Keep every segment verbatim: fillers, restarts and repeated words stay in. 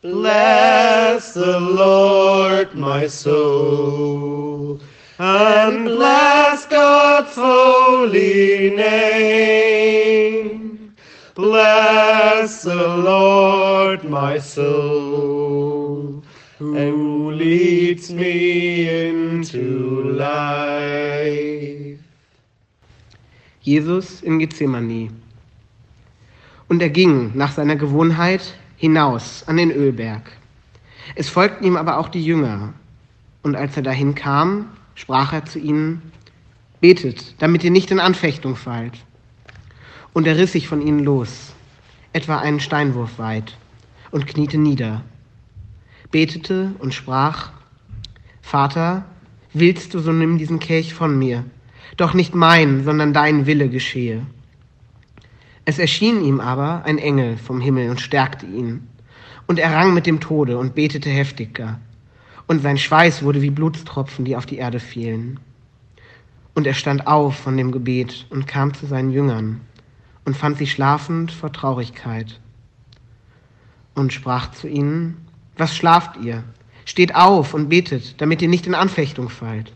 Bless the Lord, my soul, and bless God's holy name. Bless the Lord, my soul, who leads me into life. Jesus in Gethsemane. Und er ging nach seiner Gewohnheit hinaus an den Ölberg. Es folgten ihm aber auch die Jünger. Und als er dahin kam, sprach er zu ihnen: Betet, damit ihr nicht in Anfechtung fallt. Und er riss sich von ihnen los, etwa einen Steinwurf weit, und kniete nieder, betete und sprach: Vater, willst du, so nimm diesen Kelch von mir, doch nicht mein, sondern dein Wille geschehe. Es erschien ihm aber ein Engel vom Himmel und stärkte ihn, und er rang mit dem Tode und betete heftiger, und sein Schweiß wurde wie Blutstropfen, die auf die Erde fielen. Und er stand auf von dem Gebet und kam zu seinen Jüngern und fand sie schlafend vor Traurigkeit und sprach zu ihnen: Was schlaft ihr? Steht auf und betet, damit ihr nicht in Anfechtung fallt.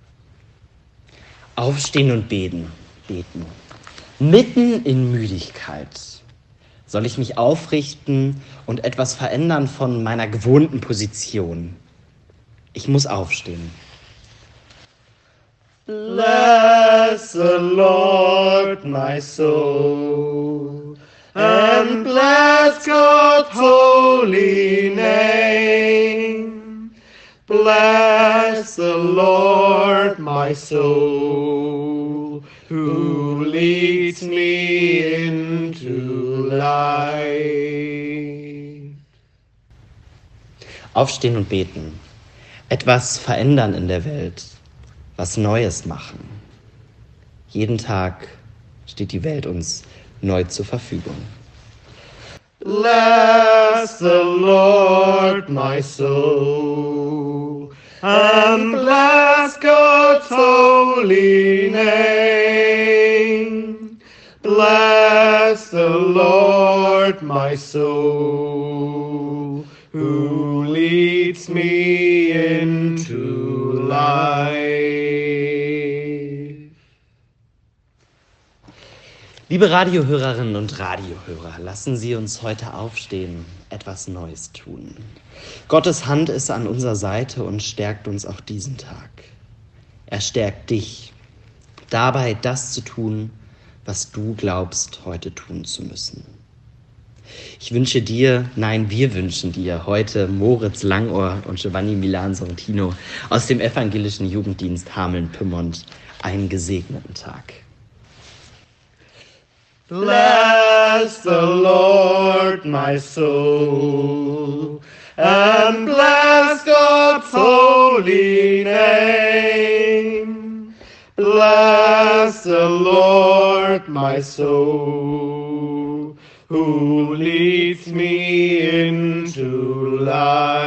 Aufstehen und beten, beten. Mitten in Müdigkeit. Soll ich mich aufrichten und etwas verändern von meiner gewohnten Position? Ich muss aufstehen. Bless the Lord, my soul, and bless God's holy name. Bless the Lord, my soul, who leads me into life. Aufstehen und beten. Etwas verändern in der Welt. Was Neues machen. Jeden Tag steht die Welt uns neu zur Verfügung. Bless the Lord, my soul, and bless God's holy name. Bless the Lord, my soul, who leads me into life. Liebe Radiohörerinnen und Radiohörer, lassen Sie uns heute aufstehen, etwas Neues tun. Gottes Hand ist an unserer Seite und stärkt uns auch diesen Tag. Er stärkt dich, dabei das zu tun, was du glaubst, heute tun zu müssen. Ich wünsche dir, nein, wir wünschen dir heute Moritz Langohr und Giovanni Milan Sorrentino aus dem evangelischen Jugenddienst Hameln-Pyrmont einen gesegneten Tag. Bless the Lord, my soul, and bless God's holy name. Bless the Lord, my soul, who leads me into life.